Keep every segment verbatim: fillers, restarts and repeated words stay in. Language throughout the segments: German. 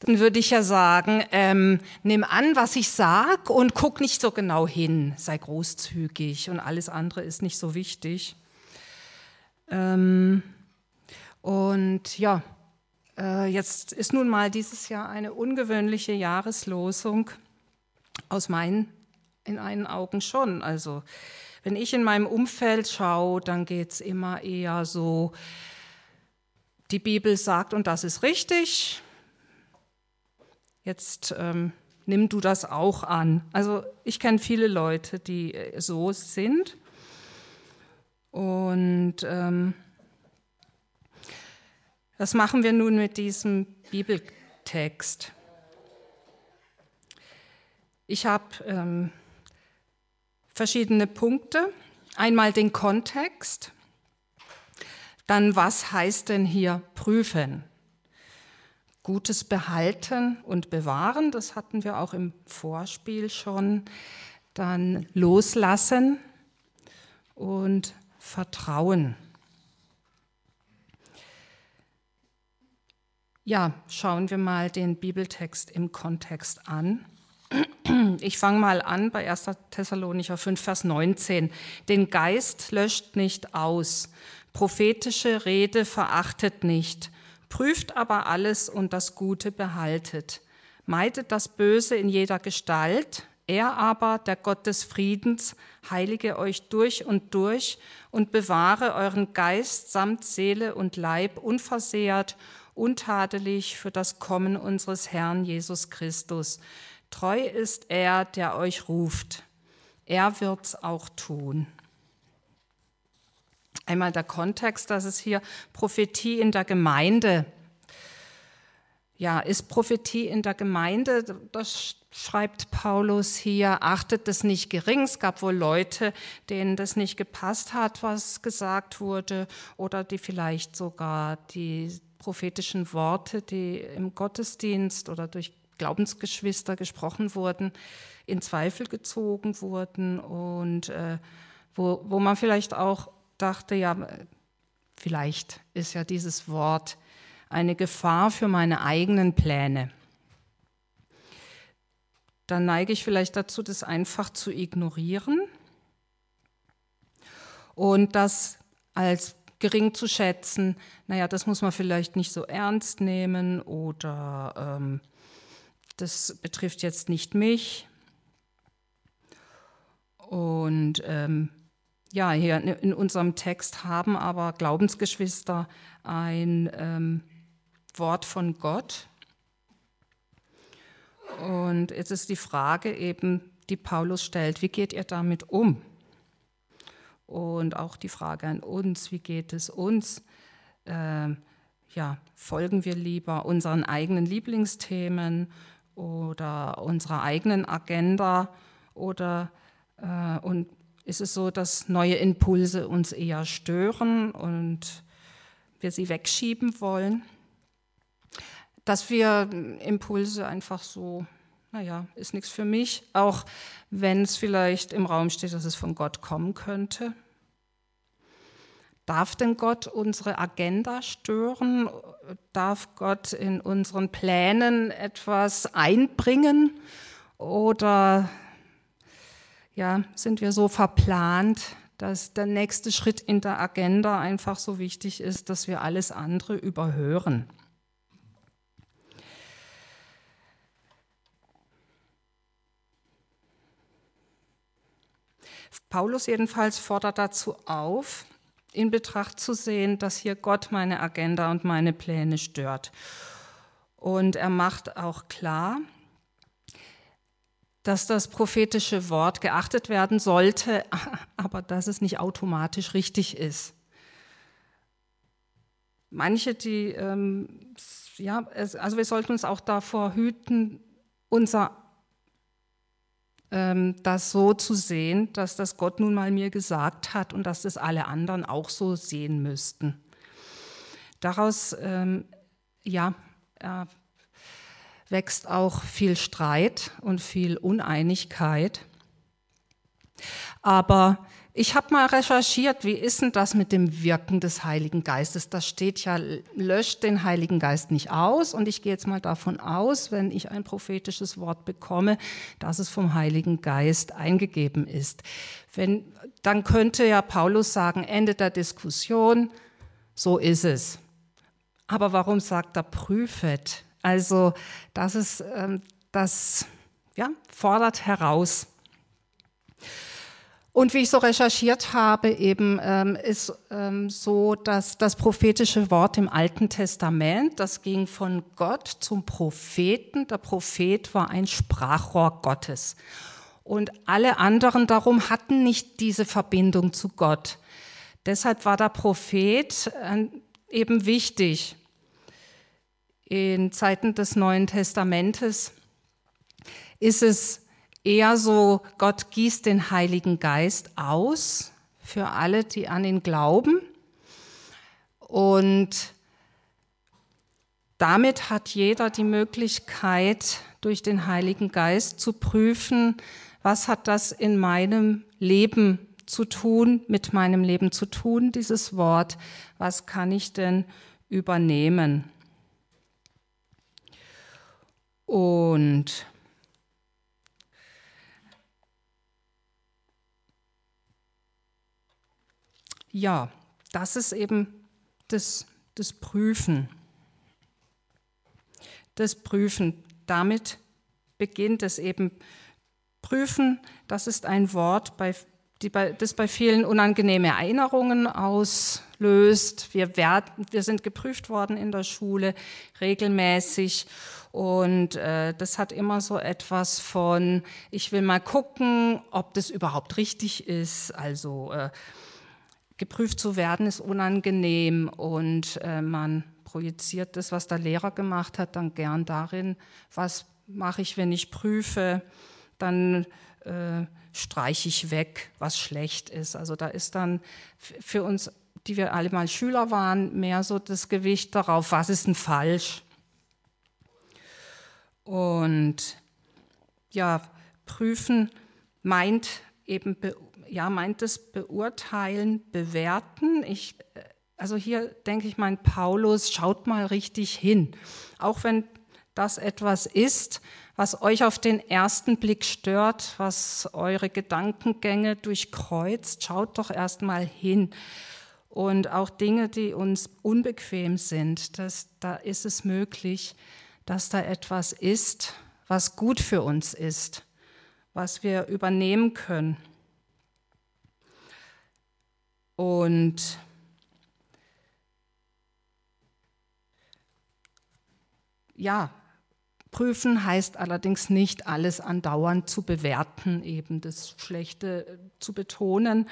dann würde ich ja sagen, ähm, nimm an, was ich sag und guck nicht so genau hin, sei großzügig und alles andere ist nicht so wichtig. Ähm, und ja, äh, jetzt ist nun mal dieses Jahr eine ungewöhnliche Jahreslosung, aus meinen, in meinen Augen schon. Also wenn ich in meinem Umfeld schaue, dann geht es immer eher so, die Bibel sagt, und das ist richtig, jetzt ähm, nimm du das auch an. Also ich kenne viele Leute, die so sind. Und ähm, was machen wir nun mit diesem Bibeltext? Ich habe ähm, verschiedene Punkte. Einmal den Kontext. Dann, was heißt denn hier prüfen? Gutes Behalten und Bewahren, das hatten wir auch im Vorspiel schon. Dann loslassen und Vertrauen. Ja, schauen wir mal den Bibeltext im Kontext an. Ich fange mal an bei erster Thessalonicher fünf, Vers neunzehn. Den Geist löscht nicht aus, prophetische Rede verachtet nicht, prüft aber alles und das Gute behaltet. Meidet das Böse in jeder Gestalt, er aber, der Gott des Friedens, heilige euch durch und durch und bewahre euren Geist samt Seele und Leib unversehrt, untadelig für das Kommen unseres Herrn Jesus Christus. Treu ist er, der euch ruft. Er wird's auch tun. Einmal der Kontext, das ist hier Prophetie in der Gemeinde. Ja, ist Prophetie in der Gemeinde, das schreibt Paulus hier, achtet es nicht gering. Es gab wohl Leute, denen das nicht gepasst hat, was gesagt wurde, oder die vielleicht sogar die prophetischen Worte, die im Gottesdienst oder durch Glaubensgeschwister gesprochen wurden, in Zweifel gezogen wurden und äh, wo, wo man vielleicht auch dachte, ja, vielleicht ist ja dieses Wort eine Gefahr für meine eigenen Pläne. Dann neige ich vielleicht dazu, das einfach zu ignorieren und das als gering zu schätzen. Naja, das muss man vielleicht nicht so ernst nehmen oder ähm, das betrifft jetzt nicht mich. Und ähm, ja, hier in unserem Text haben aber Glaubensgeschwister ein ähm, Wort von Gott. Und jetzt ist die Frage eben, die Paulus stellt, wie geht ihr damit um? Und auch die Frage an uns, wie geht es uns? Ähm, ja, folgen wir lieber unseren eigenen Lieblingsthemen oder unserer eigenen Agenda oder äh, und ist es so, dass neue Impulse uns eher stören und wir sie wegschieben wollen? Dass wir Impulse einfach so, naja, ist nichts für mich, auch wenn es vielleicht im Raum steht, dass es von Gott kommen könnte. Darf denn Gott unsere Agenda stören? Darf Gott in unseren Plänen etwas einbringen? Oder ja, sind wir so verplant, dass der nächste Schritt in der Agenda einfach so wichtig ist, dass wir alles andere überhören? Paulus jedenfalls fordert dazu auf, in Betracht zu sehen, dass hier Gott meine Agenda und meine Pläne stört. Und er macht auch klar, dass das prophetische Wort geachtet werden sollte, aber dass es nicht automatisch richtig ist. Manche, die, ähm, ja, also wir sollten uns auch davor hüten, unser das so zu sehen, dass das Gott nun mal mir gesagt hat und dass das alle anderen auch so sehen müssten. Daraus ähm, ja, äh, wächst auch viel Streit und viel Uneinigkeit. Aber ich habe mal recherchiert, wie ist denn das mit dem Wirken des Heiligen Geistes? Da steht ja, löscht den Heiligen Geist nicht aus. Und ich gehe jetzt mal davon aus, wenn ich ein prophetisches Wort bekomme, dass es vom Heiligen Geist eingegeben ist. Wenn, dann könnte ja Paulus sagen, Ende der Diskussion, so ist es. Aber warum sagt er prüfet? Also das ist, ähm, das ja, fordert heraus. Und wie ich so recherchiert habe, eben ähm, ist ähm, so, dass das prophetische Wort im Alten Testament, das ging von Gott zum Propheten. Der Prophet war ein Sprachrohr Gottes. Und alle anderen darum hatten nicht diese Verbindung zu Gott. Deshalb war der Prophet äh, eben wichtig. In Zeiten des Neuen Testamentes ist es eher so, Gott gießt den Heiligen Geist aus für alle, die an ihn glauben. Und damit hat jeder die Möglichkeit, durch den Heiligen Geist zu prüfen, was hat das in meinem Leben zu tun, mit meinem Leben zu tun, dieses Wort, was kann ich denn übernehmen? Und ja, das ist eben das, das Prüfen. Das Prüfen, damit beginnt es eben. Prüfen, das ist ein Wort, bei, die bei, das bei vielen unangenehme Erinnerungen auslöst. Wir, werden, wir sind geprüft worden in der Schule regelmäßig und äh, das hat immer so etwas von, ich will mal gucken, ob das überhaupt richtig ist, also äh, geprüft zu werden ist unangenehm und äh, man projiziert das, was der Lehrer gemacht hat, dann gern darin, was mache ich, wenn ich prüfe, dann äh, streiche ich weg, was schlecht ist. Also da ist dann für uns, die wir alle mal Schüler waren, mehr so das Gewicht darauf, was ist denn falsch. Und ja, prüfen meint eben ja, meint es beurteilen, bewerten. Ich, also hier denke ich, mein Paulus, schaut mal richtig hin. Auch wenn das etwas ist, was euch auf den ersten Blick stört, was eure Gedankengänge durchkreuzt, schaut doch erst mal hin. Und auch Dinge, die uns unbequem sind, das, da ist es möglich, dass da etwas ist, was gut für uns ist, was wir übernehmen können. Und ja, prüfen heißt allerdings nicht, alles andauernd zu bewerten, eben das Schlechte zu betonen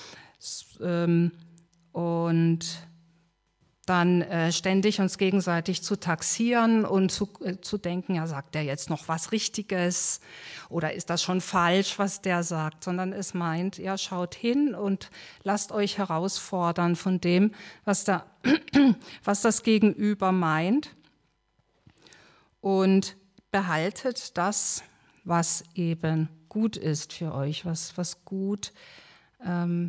und dann äh, ständig uns gegenseitig zu taxieren und zu, äh, zu denken, ja, sagt der jetzt noch was Richtiges oder ist das schon falsch, was der sagt, sondern es meint, ja, schaut hin und lasst euch herausfordern von dem, was, da, was das Gegenüber meint und behaltet das, was eben gut ist für euch, was, was gut ähm,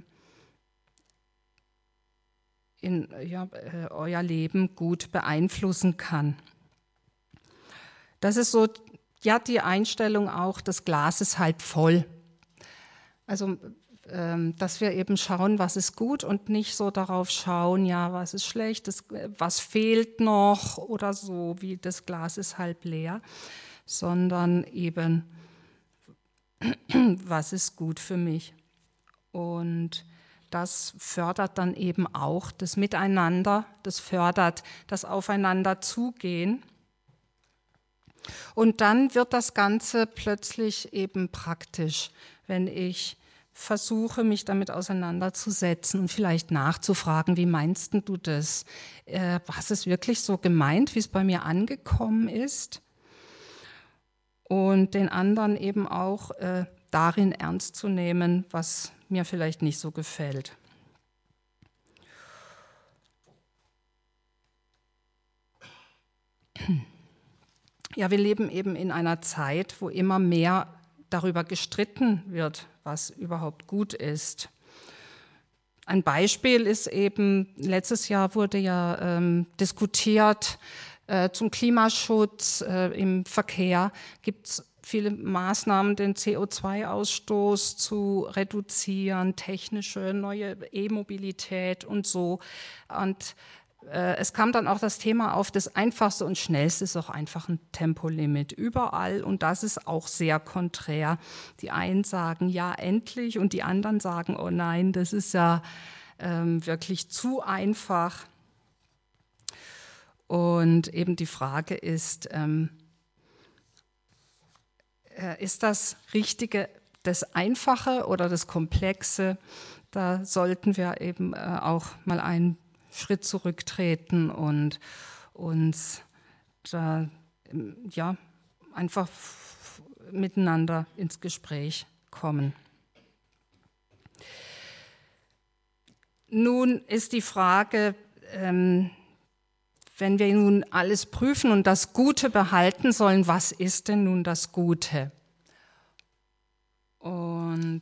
in ja, äh, euer Leben gut beeinflussen kann. Das ist so ja die Einstellung auch, das Glas ist halb voll. Also, ähm, dass wir eben schauen, was ist gut und nicht so darauf schauen, ja, was ist schlecht, das, was fehlt noch oder so, wie das Glas ist halb leer, sondern eben, was ist gut für mich. Und das fördert dann eben auch das Miteinander, das fördert das Aufeinander-Zugehen. Und dann wird das Ganze plötzlich eben praktisch, wenn ich versuche, mich damit auseinanderzusetzen und vielleicht nachzufragen, wie meinst du das? Äh, was ist wirklich so gemeint, wie es bei mir angekommen ist? Und den anderen eben auch äh, darin ernst zu nehmen, was mir vielleicht nicht so gefällt. Ja, wir leben eben in einer Zeit, wo immer mehr darüber gestritten wird, was überhaupt gut ist. Ein Beispiel ist eben, letztes Jahr wurde ja ähm, diskutiert äh, zum Klimaschutz äh, im Verkehr. Gibt es viele Maßnahmen, den C O zwei Ausstoß zu reduzieren, technische, neue E-Mobilität und so. Und äh, es kam dann auch das Thema auf, das Einfachste und Schnellste ist auch einfach ein Tempolimit überall. Und das ist auch sehr konträr. Die einen sagen, ja, endlich, und die anderen sagen, oh nein, das ist ja ähm, wirklich zu einfach. Und eben die Frage ist, ähm, ist das Richtige das Einfache oder das Komplexe? Da sollten wir eben auch mal einen Schritt zurücktreten und uns da ja, einfach miteinander ins Gespräch kommen. Nun ist die Frage, ähm, wenn wir nun alles prüfen und das Gute behalten sollen, was ist denn nun das Gute? Und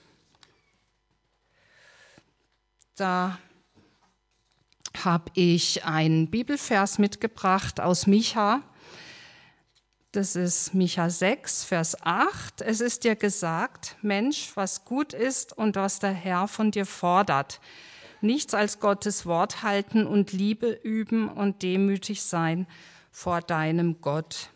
da habe ich einen Bibelvers mitgebracht aus Micha. Das ist Micha sechs, Vers acht. Es ist dir gesagt, Mensch, was gut ist und was der Herr von dir fordert. Nichts als Gottes Wort halten und Liebe üben und demütig sein vor deinem Gott.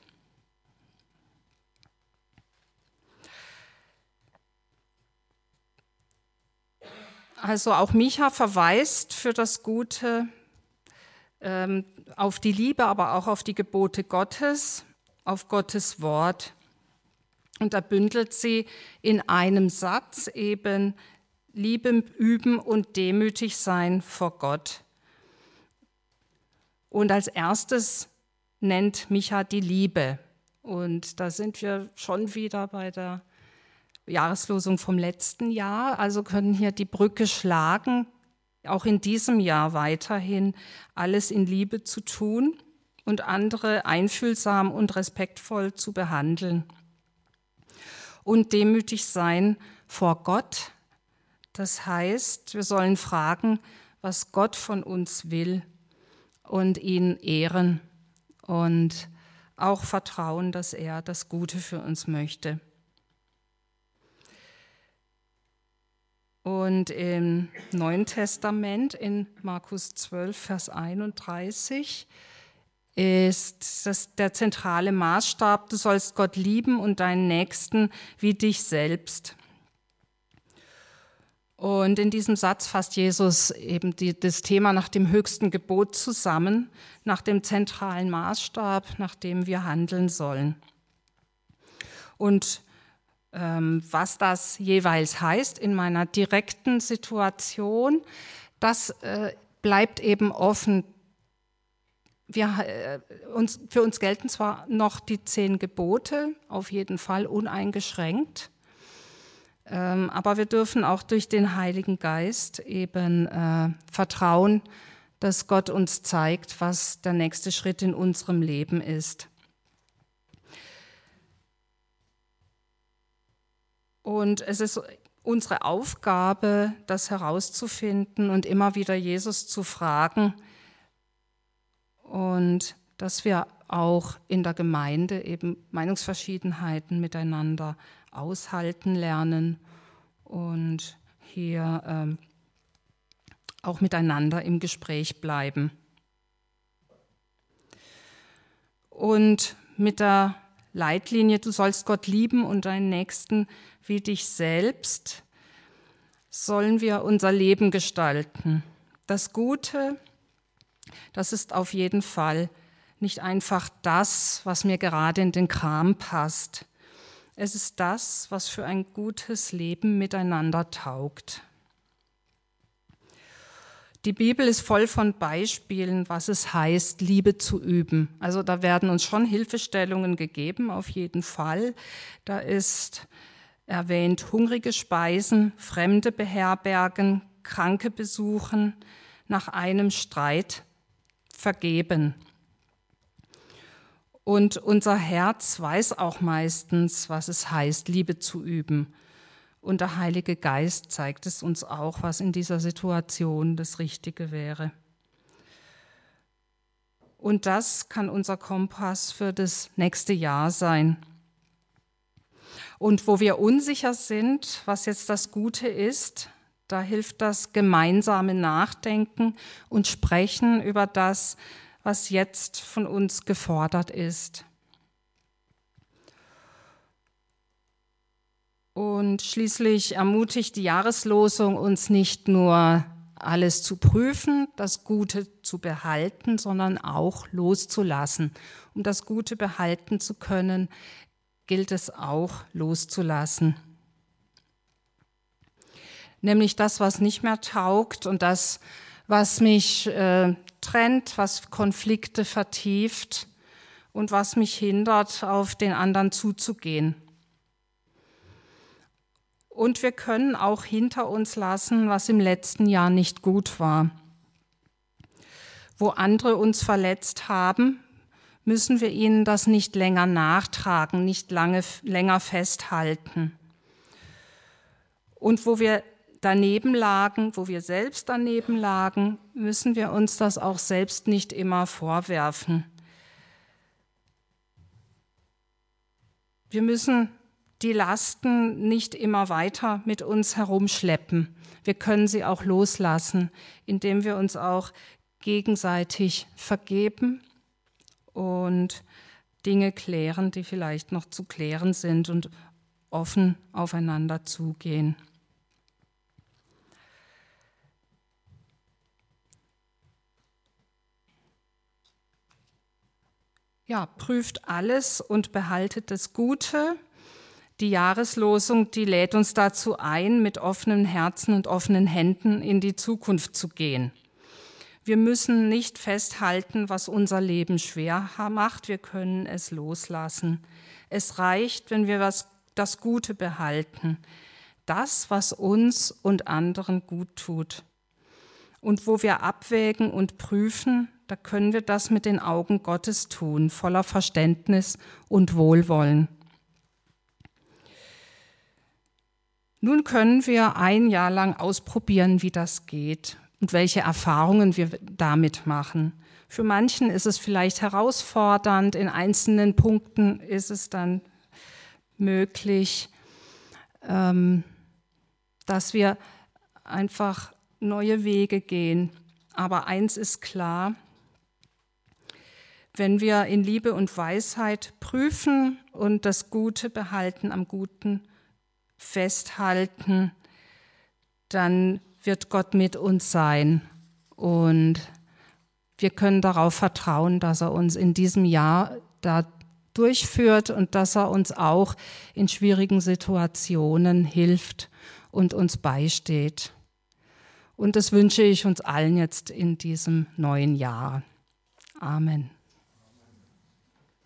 Also auch Micha verweist für das Gute ähm, auf die Liebe, aber auch auf die Gebote Gottes, auf Gottes Wort. Und er bündelt sie in einem Satz eben: Liebe üben und demütig sein vor Gott. Und als erstes nennt Micha die Liebe. Und da sind wir schon wieder bei der Jahreslosung vom letzten Jahr, also können hier die Brücke schlagen, auch in diesem Jahr weiterhin alles in Liebe zu tun und andere einfühlsam und respektvoll zu behandeln. Und demütig sein vor Gott. Das heißt, wir sollen fragen, was Gott von uns will und ihn ehren und auch vertrauen, dass er das Gute für uns möchte. Und im Neuen Testament in Markus zwölf, Vers einunddreißig ist das der zentrale Maßstab: Du sollst Gott lieben und deinen Nächsten wie dich selbst. Und in diesem Satz fasst Jesus eben die, das Thema nach dem höchsten Gebot zusammen, nach dem zentralen Maßstab, nach dem wir handeln sollen. Und ähm, was das jeweils heißt in meiner direkten Situation, das äh, bleibt eben offen. Wir, äh, uns, für uns gelten zwar noch die zehn Gebote, auf jeden Fall uneingeschränkt, ähm, aber wir dürfen auch durch den Heiligen Geist eben äh, vertrauen, dass Gott uns zeigt, was der nächste Schritt in unserem Leben ist. Und es ist unsere Aufgabe, das herauszufinden und immer wieder Jesus zu fragen, und dass wir auch in der Gemeinde eben Meinungsverschiedenheiten miteinander aushalten lernen und hier ähm, auch miteinander im Gespräch bleiben. Und mit der Leitlinie, du sollst Gott lieben und deinen Nächsten wie dich selbst, sollen wir unser Leben gestalten. Das Gute, das ist auf jeden Fall nicht einfach das, was mir gerade in den Kram passt. Es ist das, was für ein gutes Leben miteinander taugt. Die Bibel ist voll von Beispielen, was es heißt, Liebe zu üben. Also da werden uns schon Hilfestellungen gegeben, auf jeden Fall. Da ist erwähnt, hungrige speisen, Fremde beherbergen, Kranke besuchen, nach einem Streit vergeben. Und unser Herz weiß auch meistens, was es heißt, Liebe zu üben. Und der Heilige Geist zeigt es uns auch, was in dieser Situation das Richtige wäre. Und das kann unser Kompass für das nächste Jahr sein. Und wo wir unsicher sind, was jetzt das Gute ist, da hilft das gemeinsame Nachdenken und Sprechen über das, was jetzt von uns gefordert ist. Und schließlich ermutigt die Jahreslosung uns nicht nur, alles zu prüfen, das Gute zu behalten, sondern auch loszulassen. Um das Gute behalten zu können, gilt es auch loszulassen. Nämlich das, was nicht mehr taugt und das, was mich äh, trennt, was Konflikte vertieft und was mich hindert, auf den anderen zuzugehen. Und wir können auch hinter uns lassen, was im letzten Jahr nicht gut war. Wo andere uns verletzt haben, müssen wir ihnen das nicht länger nachtragen, nicht lange, länger festhalten. Und wo wir daneben lagen, wo wir selbst daneben lagen, müssen wir uns das auch selbst nicht immer vorwerfen. Wir müssen die Lasten nicht immer weiter mit uns herumschleppen. Wir können sie auch loslassen, indem wir uns auch gegenseitig vergeben und Dinge klären, die vielleicht noch zu klären sind und offen aufeinander zugehen. Ja, prüft alles und behaltet das Gute. Die Jahreslosung, die lädt uns dazu ein, mit offenen Herzen und offenen Händen in die Zukunft zu gehen. Wir müssen nicht festhalten, was unser Leben schwer macht. Wir können es loslassen. Es reicht, wenn wir was, das Gute behalten. Das, was uns und anderen gut tut. Und wo wir abwägen und prüfen, da können wir das mit den Augen Gottes tun, voller Verständnis und Wohlwollen. Nun können wir ein Jahr lang ausprobieren, wie das geht und welche Erfahrungen wir damit machen. Für manchen ist es vielleicht herausfordernd, in einzelnen Punkten ist es dann möglich, dass wir einfach neue Wege gehen. Aber eins ist klar, wenn wir in Liebe und Weisheit prüfen und das Gute behalten, am Guten festhalten, dann wird Gott mit uns sein und wir können darauf vertrauen, dass er uns in diesem Jahr da durchführt und dass er uns auch in schwierigen Situationen hilft und uns beisteht. Und das wünsche ich uns allen jetzt in diesem neuen Jahr. Amen.